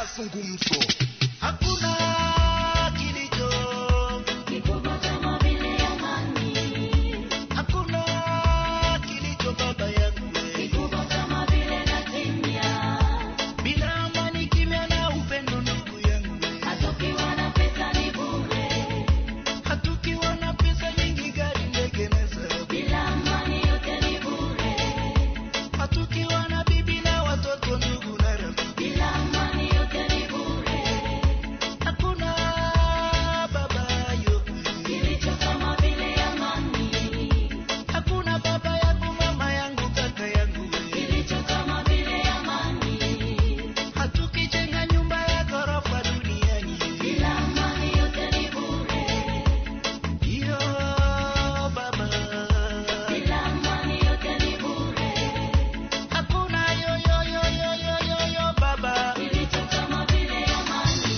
mazungumzo. Hakuna kilicho kikubwa kama vile amani. Hakuna kilicho baba yangu kikubwa kama vile kimya. Bila amani, kimya na upendo ndugu yangu. Hatukiwa na pesa ni bure. Hatukiwa na pesa nyingi, gari, ndege na sababu. Bila amani yote ni bure. Hatukiwa na bibi na watoto, ndugu na rafiki. Bila amani yote ni bure. Hakuna baba yote kilicho kama vile amani. Hakuna baba yangu, mama yangu, kaka yangu kilicho kama vile amani. Hatukijenga nyumba ya ghorofa duniani. Bila amani yote ni bure. Iyo baba. Bila amani yote ni bure. Hakuna yo baba kilicho kama vile amani.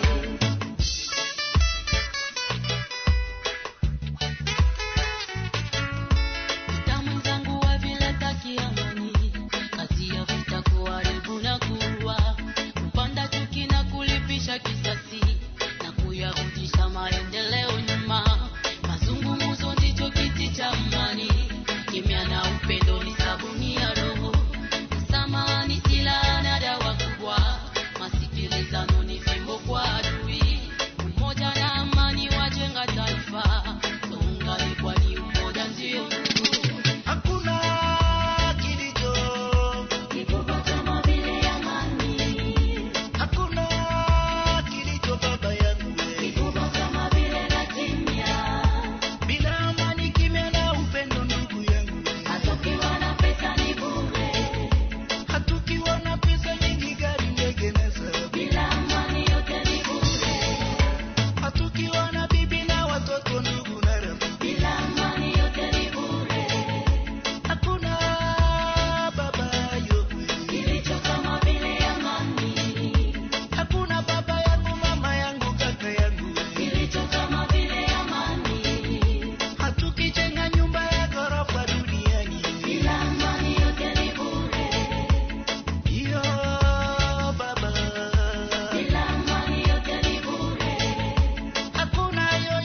Damu zangu wa vile taki amani. Kazi ya vita kuharibu na kuua. Kupanda chuki na kulipisha kisasi. Na kuyarudisha maendeleo nyuma. Mazungumzo ndicho kiti cha amani. Kimya na upendo ni sabuni ya roho. Msamaha ni silaha na dawa kubwa. Masikilizano ni fimbo kwa adui. Umoja na amani wajenga taifa. Tuungane kwani umoja ndio nguvu. Hakuna kilicho kikubwa kama vile amani. Hakuna kilicho baba yangu kikubwa kama vile kimya. Bila amani, kimya na upendo ndugu yangu. Hatukiwa na pesa ni bure. Hatukiwa na pesa nyingi, gari, ndege na sababu. Bila amani yote ni bure. Hatukiwa na bibi na watoto, ndugu na rafiki. Bila amani yote ni bure. Hakuna baba yote kilicho kama vile amani. Hakuna baba yangu, mama yangu, kaka yangu kilicho kama vile amani. Hatukijenga nyumba ya ghorofa duniani. Bila amani yote ni bure. Iyo baba. Bila amani yote ni bure. Hakuna yo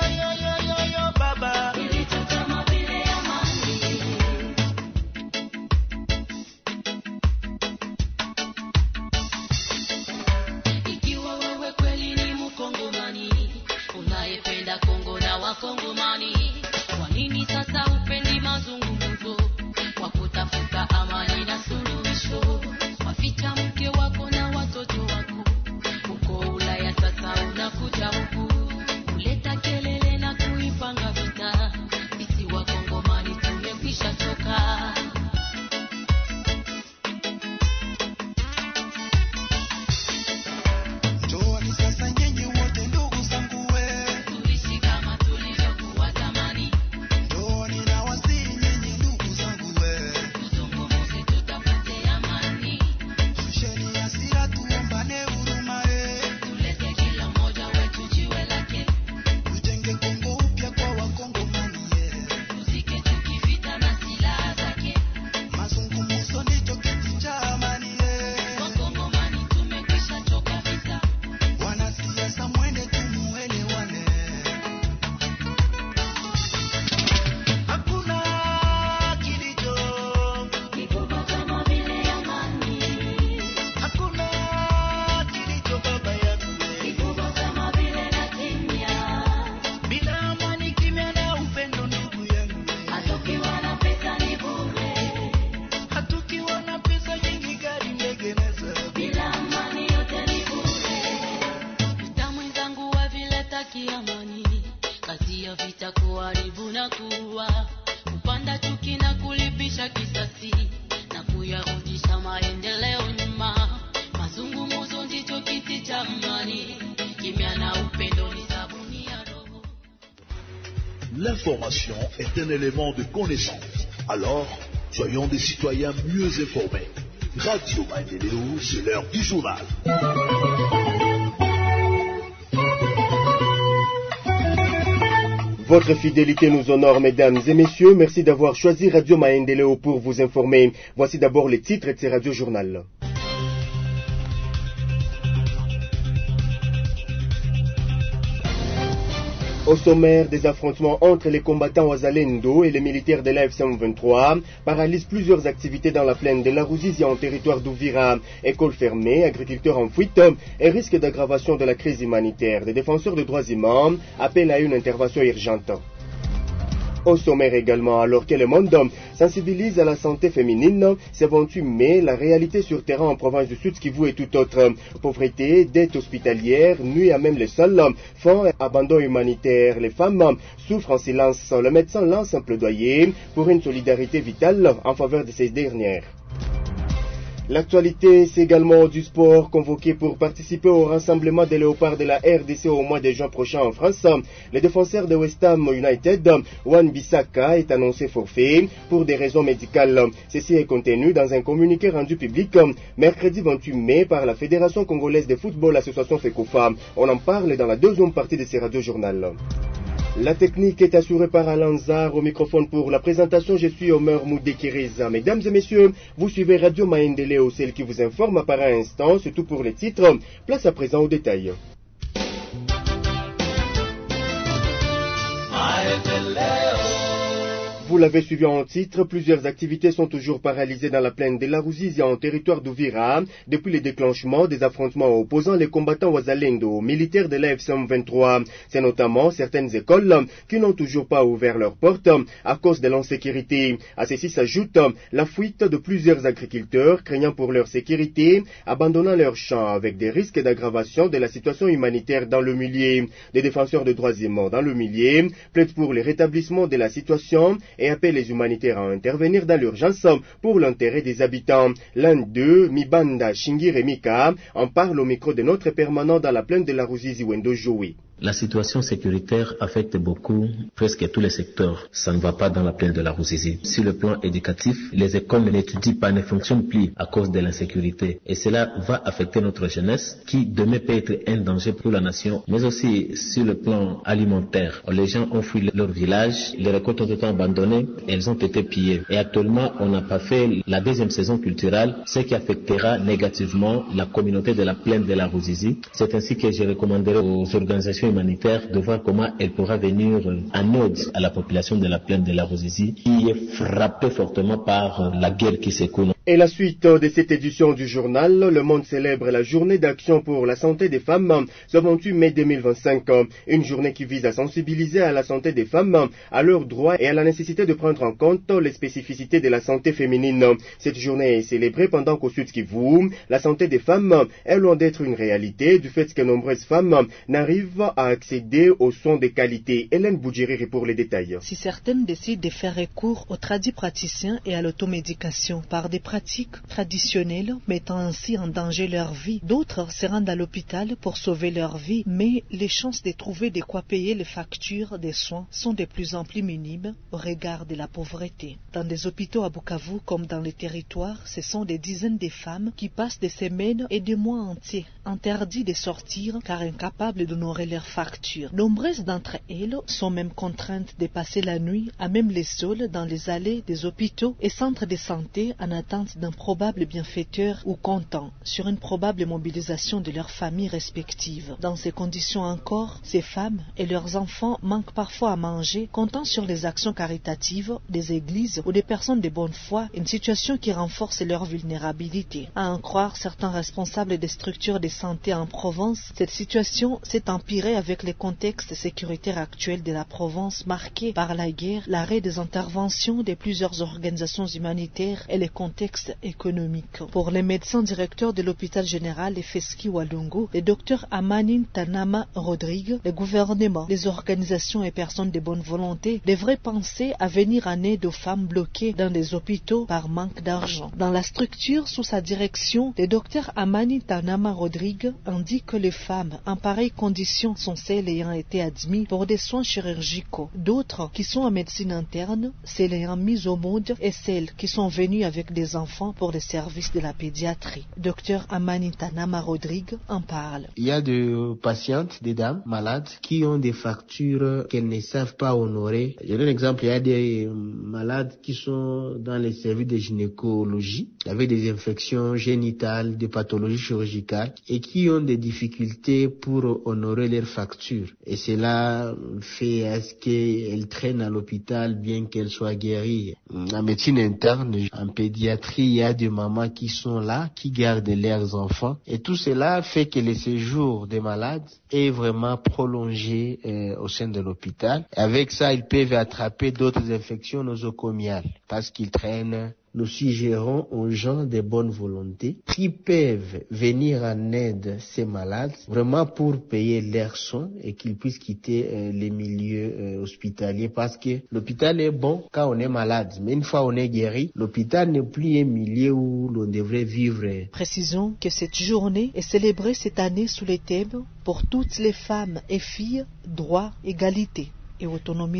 baba kilicho kama vile amani. Ikiwa wewe kweli ni Mkongomani, unayependa Kongo na Wakongomani, kwa nini sasa upendi mazungumzo kwa kutafuta amani na suluhisho? Waficha mke wako na watoto wako uko Ulaya, sasa unakuja huku kuleta kelele na kuipanga vita. Sisi Wakongomani tumekwisha choka. Njooni sasa nyinyi wote ndugu zangu Tuishi kama tulivyokuwa zamani. njooni na wasihi nyinyi ndugu zangu Tuzungumze, tutafute amani. shusheni hasira, tuombane huruma Tulete kila mmoja wetu jiwe lake. tujenge Kongo upya kwa Wakongomani Tuzike chuki, vita na silaha zake. mazungumzo ndicho kiti cha amani Wakongomani tumekwisha choka vita. wanasiasa mwende tumuelewane Hakuna kilicho kikubwa kama vile amani. Hakuna kilicho baba yangu kikubwa kama vile kimya. Bila amani, kimya na upendo ndugu yangu. Hatukiwa na pesa ni bure. Hatukiwa na pesa nyingi, gari, ndege na sababu. Bila amani yote ni bure. Vita mwenzangu wa vile taki amani. Kazi ya vita kuharibu na kuua. Kupanda chuki na kulipisha kisasi. Na kuyarudisha maendeleo nyuma. Mazungumzo ndicho kiti cha amani. Kimya na upendo ni sabuni ya roho. L'information est un élément de connaissance. Alors, soyons des citoyens mieux informés. Radio Maendeleo, c'est l'heure du journal. Votre fidélité nous honore, mesdames et messieurs. Merci d'avoir choisi Radio Maendeleo pour vous informer. Voici d'abord les titres de ce radio-journal. Au sommaire, des affrontements entre les combattants Wazalendo et les militaires de la FC-M23 paralysent plusieurs activités dans la plaine de la Ruzizi en territoire d'Ouvira. Écoles fermées, agriculteurs en fuite et risque d'aggravation de la crise humanitaire. Des défenseurs de droits humains appellent à une intervention urgente. Au sommaire également, alors que le monde sensibilise à la santé féminine, ce 28 mai, la réalité sur terrain en province du Sud Kivu et tout autre. Pauvreté, dette hospitalière, nuit à même les sols, faim et abandon humanitaire. Les femmes souffrent en silence. Le médecin lance un plaidoyer pour une solidarité vitale en faveur de ces dernières. L'actualité, c'est également du sport convoqué pour participer au rassemblement des léopards de la RDC au mois de juin prochain en France. Le défenseur de West Ham United, Wan Bissaka, est annoncé forfait pour des raisons médicales. Ceci est contenu dans un communiqué rendu public mercredi 28 mai par la Fédération congolaise de football Association FECOFA. On en parle dans la deuxième partie de ce radio-journal. La technique est assurée par Alain Zar. Au microphone pour la présentation, je suis Omer Moudekiriza. Mesdames et messieurs, vous suivez Radio Maendeleo, celle qui vous informe par un instant, c'est tout pour les titres. Place à présent aux détails. Vous l'avez suivi en titre, plusieurs activités sont toujours paralysées dans la plaine de la Ruzizi en territoire d'Ouvira depuis le déclenchement des affrontements opposant les combattants Wazalendo aux militaires de la FC-M23. C'est notamment certaines écoles qui n'ont toujours pas ouvert leurs portes à cause de l'insécurité. À ceci s'ajoute la fuite de plusieurs agriculteurs craignant pour leur sécurité, abandonnant leurs champs avec des risques d'aggravation de la situation humanitaire dans le milieu. Des défenseurs de droits humains dans le milieu plaident pour le rétablissement de la situation et appelle les humanitaires à intervenir dans l'urgence pour l'intérêt des habitants. L'un d'eux, Mibanda Shingiremika, en parle au micro de notre permanent dans la plaine de la Ruzizi Wendo Joui. La situation sécuritaire affecte beaucoup, presque tous les secteurs. Ça ne va pas dans la plaine de la Ruzizi. Sur le plan éducatif, les écoles n'étudient pas, ne fonctionnent plus à cause de l'insécurité. Et cela va affecter notre jeunesse qui demain peut être un danger pour la nation. Mais aussi sur le plan alimentaire. Les gens ont fui leur village, les récoltes ont été abandonnées, elles ont été pillées. Et actuellement, on n'a pas fait la deuxième saison culturelle, ce qui affectera négativement la communauté de la plaine de la Ruzizi. C'est ainsi que je recommanderai aux organisations humanitaire de voir comment elle pourra venir en aide à la population de la plaine de la Ruzizi qui est frappée fortement par la guerre qui s'écoule. Et la suite de cette édition du journal, le monde célèbre la journée d'action pour la santé des femmes ce 28 mai 2025. Une journée qui vise à sensibiliser à la santé des femmes, à leurs droits et à la nécessité de prendre en compte les spécificités de la santé féminine. Cette journée est célébrée pendant qu'au Sud Kivu, la santé des femmes est loin d'être une réalité du fait que nombreuses femmes n'arrivent à accéder aux soins de qualité. Hélène Boudjiriri pour les détails. Si certaines décident de faire recours aux tradipraticiens et à l'automédication par des pratiques traditionnelles mettant ainsi en danger leur vie, d'autres se rendent à l'hôpital pour sauver leur vie, mais les chances de trouver de quoi payer les factures des soins sont de plus en plus minimes au regard de la pauvreté. Dans des hôpitaux à Bukavu comme dans les territoires, ce sont des dizaines de femmes qui passent des semaines et des mois entiers interdits de sortir car incapables d'honorer leurs factures. Nombreuses d'entre elles sont même contraintes de passer la nuit à même les sols dans les allées des hôpitaux et centres de santé en attente d'un probable bienfaiteur ou comptant sur une probable mobilisation de leurs familles respectives. Dans ces conditions encore, ces femmes et leurs enfants manquent parfois à manger, comptant sur les actions caritatives des églises ou des personnes de bonne foi, une situation qui renforce leur vulnérabilité. À en croire certains responsables des structures de santé en province, cette situation s'est empirée avec le contexte sécuritaire actuel de la province marqué par la guerre, l'arrêt des interventions de plusieurs organisations humanitaires et le contexte économique. Pour les médecins directeurs de l'hôpital général Efeski Walungu, le docteur Amanin Tanama Rodrigue, le gouvernement, les organisations et personnes de bonne volonté devraient penser à venir en aide aux femmes bloquées dans les hôpitaux par manque d'argent. Dans la structure sous sa direction, le docteur Amanin Tanama Rodrigue indique que les femmes en pareille condition sont celles ayant été admises pour des soins chirurgicaux. D'autres qui sont en médecine interne, celles ayant mis au monde et celles qui sont venues avec des enfants enfants pour les services de la pédiatrie. Dr Amanita Nama Rodrigue en parle. Il y a des patientes, des dames malades qui ont des factures qu'elles ne savent pas honorer. Je donne un exemple, il y a des malades qui sont dans les services de gynécologie avec des infections génitales, des pathologies chirurgicales et qui ont des difficultés pour honorer leurs factures. Et cela fait à ce qu'elles traînent à l'hôpital bien qu'elles soient guéries. En médecine interne, en pédiatrie, il y a des mamans qui sont là, qui gardent leurs enfants. Et tout cela fait que le séjour des malades est vraiment prolongé au sein de l'hôpital. Avec ça, ils peuvent attraper d'autres infections nosocomiales parce qu'ils traînent. Nous suggérons aux gens de bonne volonté qui peuvent venir en aide ces malades, vraiment pour payer leurs soins et qu'ils puissent quitter les milieux hospitaliers parce que l'hôpital est bon quand on est malade, mais une fois on est guéri, l'hôpital n'est plus un milieu où l'on devrait vivre. Précisons que cette journée est célébrée cette année sous le thème « Pour toutes les femmes et filles, droit, égalité et autonomisation ».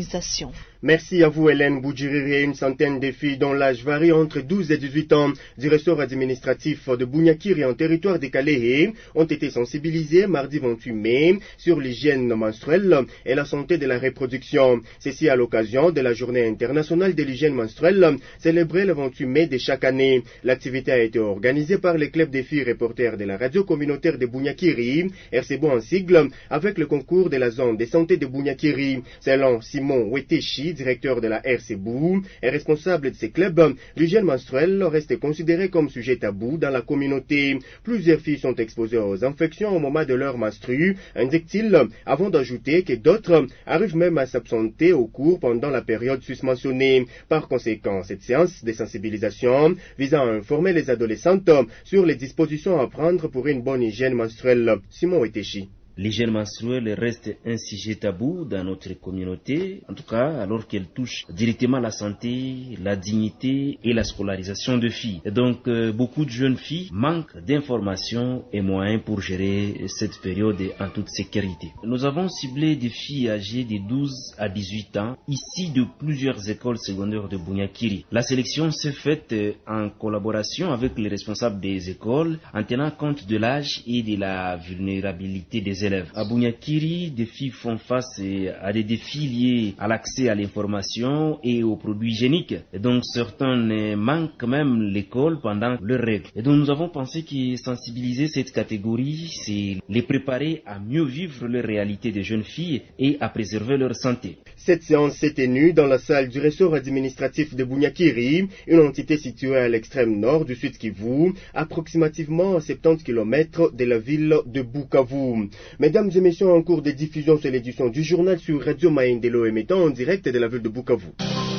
Merci à vous Hélène Boudjiriri. Une centaine de filles dont l'âge varie entre 12 et 18 ans du ressort administratif de Bunyakiri en territoire de Kalehe ont été sensibilisées mardi 28 mai sur l'hygiène menstruelle et la santé de la reproduction. Ceci à l'occasion de la journée internationale de l'hygiène menstruelle célébrée le 28 mai de chaque année. L'activité a été organisée par le club des filles reporters de la radio communautaire de Bunyakiri, RCBO en sigle, avec le concours de la zone de santé de Bunyakiri. Selon Simon Weteshi, directeur de la RCBO et responsable de ces clubs, l'hygiène menstruelle reste considérée comme sujet tabou dans la communauté. Plusieurs filles sont exposées aux infections au moment de leur menstru, indique-t-il, avant d'ajouter que d'autres arrivent même à s'absenter au cours pendant la période susmentionnée. Par conséquent, cette séance de sensibilisation visant à informer les adolescentes sur les dispositions à prendre pour une bonne hygiène menstruelle. Simon Weteshi. L'hygiène menstruelle reste un sujet tabou dans notre communauté, en tout cas alors qu'elle touche directement la santé, la dignité et la scolarisation de filles. Et donc beaucoup de jeunes filles manquent d'informations et moyens pour gérer cette période en toute sécurité. Nous avons ciblé des filles âgées de 12 à 18 ans, ici de plusieurs écoles secondaires de Bunyakiri. La sélection s'est faite en collaboration avec les responsables des écoles, en tenant compte de l'âge et de la vulnérabilité des élèves. À Bunyakiri, des filles font face à des défis liés à l'accès à l'information et aux produits hygiéniques. Et donc certains manquent même l'école pendant leurs règles. Et donc nous avons pensé que sensibiliser cette catégorie, c'est les préparer à mieux vivre leur réalité de jeunes filles et à préserver leur santé. Cette séance s'est tenue dans la salle du ressort administratif de Bunyakiri, une entité située à l'extrême nord du Sud Kivu, approximativement à 70 km de la ville de Bukavu. Mesdames et messieurs, en cours de diffusion, c'est l'édition du journal sur Radio Maendeleo émettant en direct de la ville de Bukavu.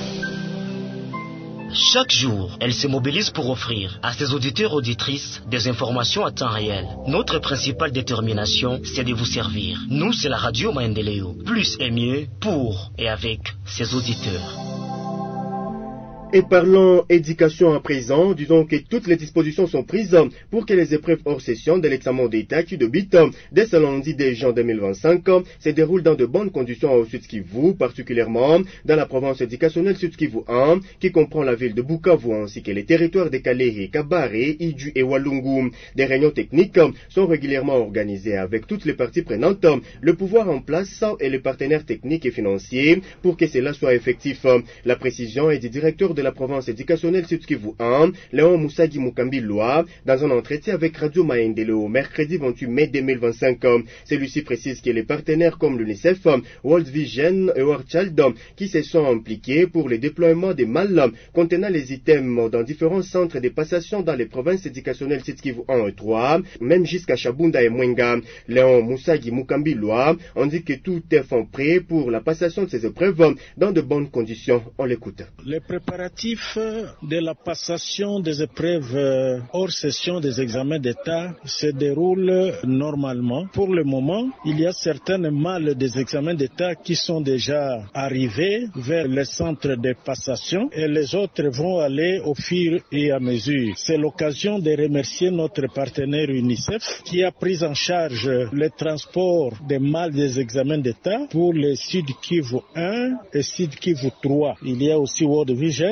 Chaque jour, elle se mobilise pour offrir à ses auditeurs et auditrices des informations à temps réel. Notre principale détermination, c'est de vous servir. Nous, c'est la Radio Maendeleo. Plus et mieux pour et avec ses auditeurs. Et parlons éducation à présent, disons que toutes les dispositions sont prises pour que les épreuves hors session de l'examen d'État qui débute dès ce lundi 2 juin 2025 se déroulent dans de bonnes conditions au Sud Kivu, particulièrement dans la province éducationnelle Sud Kivu 1, qui comprend la ville de Bukavu ainsi que les territoires de Kalehe, Kabare, Iju et Walungu. Des réunions techniques sont régulièrement organisées avec toutes les parties prenantes, le pouvoir en place et les partenaires techniques et financiers pour que cela soit effectif. La précision est du directeur de la province éducationnelle Sud Kivu 1, Léon Moussagi Mukambilwa, dans un entretien avec Radio Maendeleo mercredi 28 mai 2025. Celui-ci précise que les partenaires comme l'UNICEF, World Vision et World Child qui se sont impliqués pour le déploiement des malles contenant les items dans différents centres de passation dans les provinces éducationnelles Sud Kivu 1 et 3, même jusqu'à Chabunda et Mwenga. Léon Moussagi Mukambilwa indique que tout est fait prêt pour la passation de ces épreuves dans de bonnes conditions. On l'écoute. Les préparatifs de la passation des épreuves hors session des examens d'État se déroulent normalement. Pour le moment, il y a certaines malles des examens d'État qui sont déjà arrivées vers les centres de passation et les autres vont aller au fur et à mesure. C'est l'occasion de remercier notre partenaire UNICEF qui a pris en charge le transport des malles des examens d'État pour les Sud Kivu 1 et Sud Kivu 3. Il y a aussi World Vision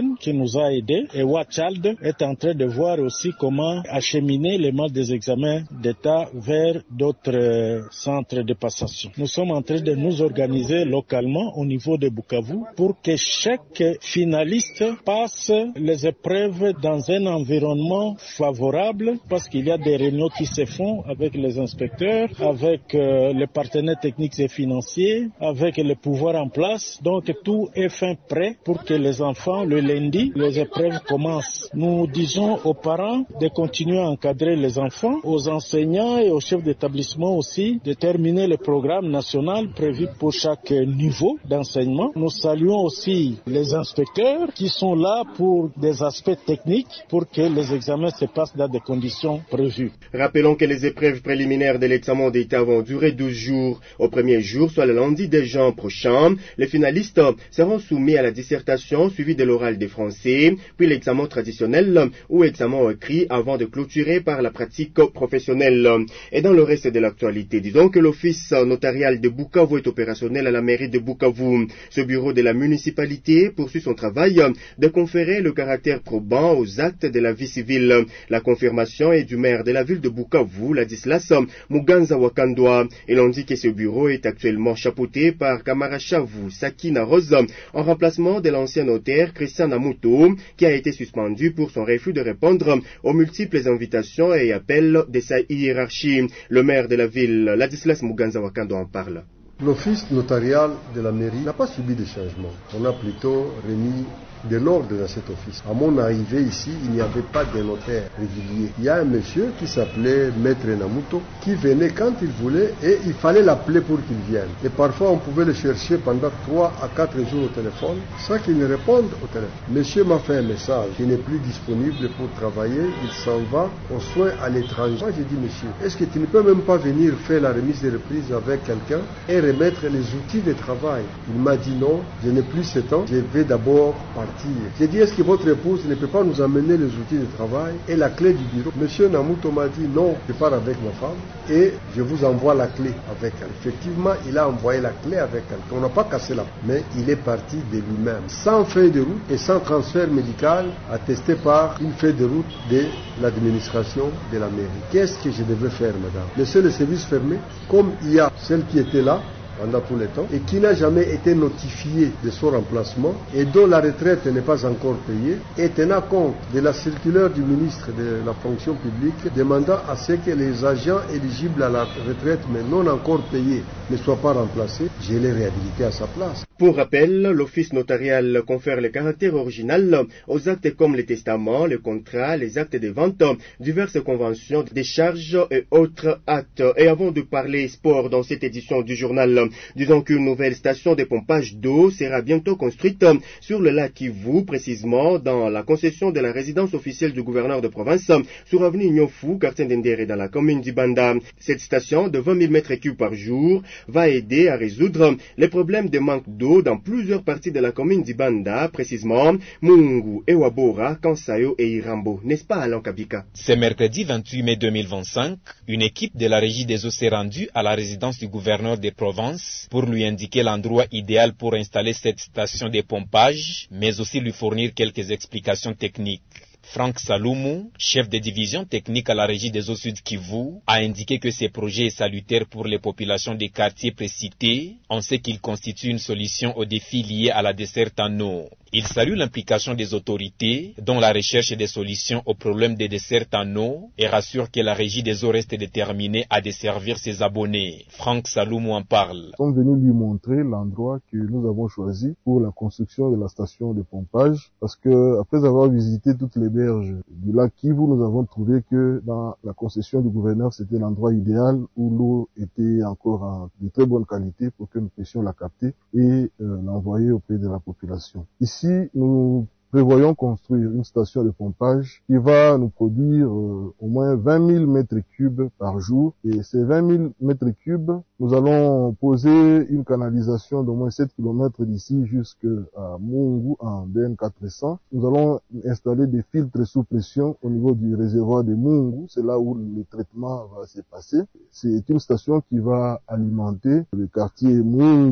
Ukraine qui nous a aidés et Watchild est en train de voir aussi comment acheminer les modes des examens d'État vers d'autres centres de passation. Nous sommes en train de nous organiser localement au niveau de Bukavu pour que chaque finaliste passe les épreuves dans un environnement favorable parce qu'il y a des réunions qui se font avec les inspecteurs, avec les partenaires techniques et financiers, avec les pouvoirs en place. Donc tout est fin prêt pour que les enfants, le lundi, les épreuves commencent. Nous disons aux parents de continuer à encadrer les enfants, aux enseignants et aux chefs d'établissement aussi de terminer le programme national prévu pour chaque niveau d'enseignement. Nous saluons aussi les inspecteurs qui sont là pour des aspects techniques pour que les examens se passent dans des conditions prévues. Rappelons que les épreuves préliminaires de l'examen d'État vont durer 12 jours. Au premier jour, soit le lundi des juin prochain, les finalistes seront soumis à la dissertation suivie de l'oral des Français, puis l'examen traditionnel ou examen écrit avant de clôturer par la pratique professionnelle. Et dans le reste de l'actualité, disons que l'office notarial de Bukavu est opérationnel à la mairie de Bukavu. Ce bureau de la municipalité poursuit son travail de conférer le caractère probant aux actes de la vie civile. La confirmation est du maire de la ville de Bukavu, Ladislas Muganza Wakandwa. Et l'on dit que ce bureau est actuellement chapeauté par Kamarachavu Sakina Rose, en remplacement de l'ancien notaire Christian Namuto, qui a été suspendu pour son refus de répondre aux multiples invitations et appels de sa hiérarchie. Le maire de la ville, Ladislas Muganza Wakandwa, en parle. L'office notarial de la mairie n'a pas subi de changement. On a plutôt remis de l'ordre dans cet office. À mon arrivée ici, il n'y avait pas de notaire régulier. Il y a un monsieur qui s'appelait Maître Namuto, qui venait quand il voulait et il fallait l'appeler pour qu'il vienne. Et parfois, on pouvait le chercher pendant 3 à 4 jours au téléphone, sans qu'il ne réponde au téléphone. Monsieur m'a fait un message, il n'est plus disponible pour travailler, il s'en va aux soins à l'étranger. Moi, j'ai dit, monsieur, est-ce que tu ne peux même pas venir faire la remise de reprise avec quelqu'un et remettre les outils de travail? Il m'a dit non, je n'ai plus ce temps, je vais d'abord partir. J'ai dit, est-ce que votre épouse ne peut pas nous amener les outils de travail et la clé du bureau? Monsieur Namuto m'a dit, non, je pars avec ma femme et je vous envoie la clé avec elle. Effectivement, il a envoyé la clé avec elle. On n'a pas cassé la porte, mais il est parti de lui-même, sans feuille de route et sans transfert médical attesté par une feuille de route de l'administration de la mairie. Qu'est-ce que je devais faire, madame? Laisser le service fermé, comme il y a celle qui était là pendant tout le temps et qui n'a jamais été notifié de son remplacement et dont la retraite n'est pas encore payée, et tenant compte de la circulaire du ministre de la fonction publique demandant à ce que les agents éligibles à la retraite mais non encore payés ne soient pas remplacés, je l'ai réhabilité à sa place. Pour rappel, l'office notarial confère le caractère original aux actes comme les testaments, les contrats, les actes de vente, diverses conventions, des charges et autres actes. Et avant de parler sport dans cette édition du journal, disons qu'une nouvelle station de pompage d'eau sera bientôt construite sur le lac Kivu, précisément dans la concession de la résidence officielle du gouverneur de province sur avenue Nyofu, quartier d'Endere, dans la commune d'Ibanda. Cette station de 20 000 m3 par jour va aider à résoudre les problèmes de manque d'eau dans plusieurs parties de la commune d'Ibanda, précisément Mungu, Ewabora, Kansayo et Irambo. N'est-ce pas, Alain Kabika? Ce mercredi 28 mai 2025, une équipe de la régie des eaux s'est rendue à la résidence du gouverneur de province pour lui indiquer l'endroit idéal pour installer cette station de pompage, mais aussi lui fournir quelques explications techniques. Franck Saloumou, chef de division technique à la régie des eaux Sud Kivu, a indiqué que ce projet est salutaire pour les populations des quartiers précités. On sait qu'il constitue une solution aux défis liés à la desserte en eau. Il salue l'implication des autorités dans la recherche des solutions aux problèmes de desserte en eau et rassure que la régie des eaux reste déterminée à desservir ses abonnés. Franck Saloumou en parle. Nous sommes venus lui montrer l'endroit que nous avons choisi pour la construction de la station de pompage parce que après avoir visité toutes les berges du lac Kivu, nous avons trouvé que dans la concession du gouverneur, c'était l'endroit idéal où l'eau était encore de très bonne qualité pour que nous puissions la capter et l'envoyer auprès de la population. Ici, nous prévoyons construire une station de pompage qui va nous produire au moins 20 000 mètres cubes par jour. Et ces 20 000 mètres cubes, nous allons poser une canalisation d'au moins 7 km d'ici jusqu'à Mungu en DN400. Nous allons installer des filtres sous pression au niveau du réservoir de Mungu. C'est là où le traitement va se passer. C'est une station qui va alimenter le quartier Mungu.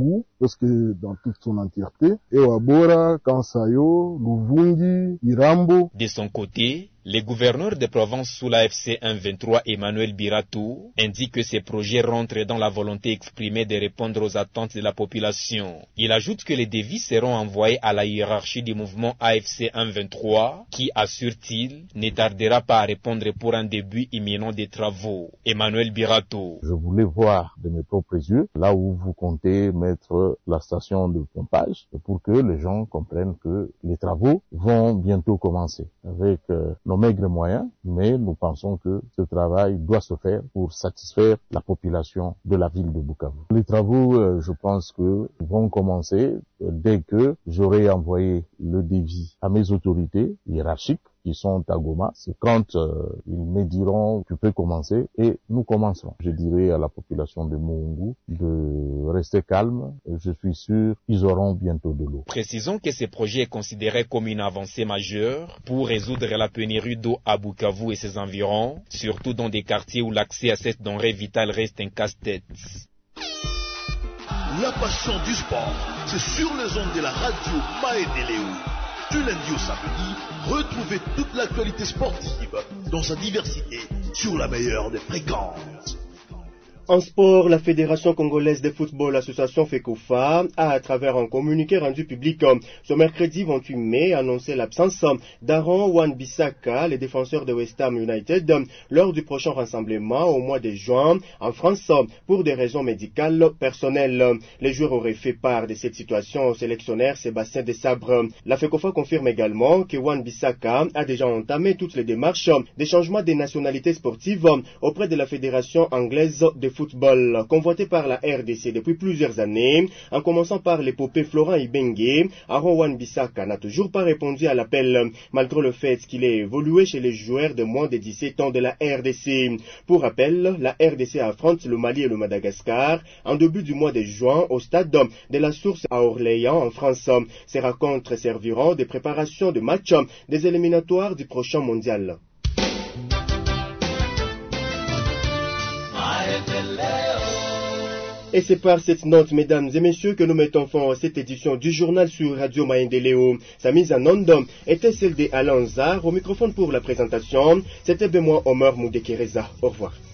presque dans toute son entièreté. Ewabora, Kansayo, Luvungi, Irambo. De son côté, le gouverneur de Provence sous la FC 123, Emmanuel Biratou, indique que ces projets rentrent dans la volonté exprimée de répondre aux attentes de la population. Il ajoute que les devis seront envoyés à la hiérarchie du mouvement AFC 123, qui, assure-t-il, ne tardera pas à répondre pour un début imminent des travaux. Emmanuel Biratou. Je voulais voir de mes propres yeux là où vous comptez mettre la station de pompage pour que les gens comprennent que les travaux vont bientôt commencer avec nos maigres moyens, mais nous pensons que ce travail doit se faire pour satisfaire la population de la ville de Bukavu. Les travaux, je pense que vont commencer dès que j'aurai envoyé le devis à mes autorités hiérarchiques qui sont à Goma. C'est quand ils me diront tu peux commencer et nous commencerons. Je dirais à la population de Moungu de rester calme. Je suis sûr qu'ils auront bientôt de l'eau. Précisons que ce projet est considéré comme une avancée majeure pour résoudre la pénurie d'eau à Bukavu et ses environs, surtout dans des quartiers où l'accès à cette denrée vitale reste un casse-tête. La passion du sport, c'est sur les ondes de la radio Maendeleo. Du lundi au samedi, retrouvez toute l'actualité sportive dans sa diversité sur la meilleure des fréquences. En sport, la Fédération congolaise de football, l'association FECOFA, a, à travers un communiqué rendu public ce mercredi 28 mai, annoncé l'absence d'Aaron Wan-Bissaka, le défenseur de West Ham United, lors du prochain rassemblement au mois de juin en France pour des raisons médicales personnelles. Les joueurs auraient fait part de cette situation au sélectionneur Sébastien Desabre. La FECOFA confirme également que Wan-Bissaka a déjà entamé toutes les démarches de changement des nationalités sportives auprès de la Fédération anglaise de football, convoité par la RDC depuis plusieurs années, en commençant par l'épopée Florent Ibenge. Aaron Wan-Bissaka n'a toujours pas répondu à l'appel, malgré le fait qu'il ait évolué chez les joueurs de moins de 17 ans de la RDC. Pour rappel, la RDC affronte le Mali et le Madagascar en début du mois de juin au stade de la Source à Orléans en France. Ces rencontres serviront de préparation de matchs des éliminatoires du prochain mondial. Et c'est par cette note, mesdames et messieurs, que nous mettons fin à cette édition du journal sur Radio Maendeleo. Sa mise en onde était celle d'Alain Zar. Au microphone pour la présentation, c'était Benoît Omer Moudekereza. Au revoir.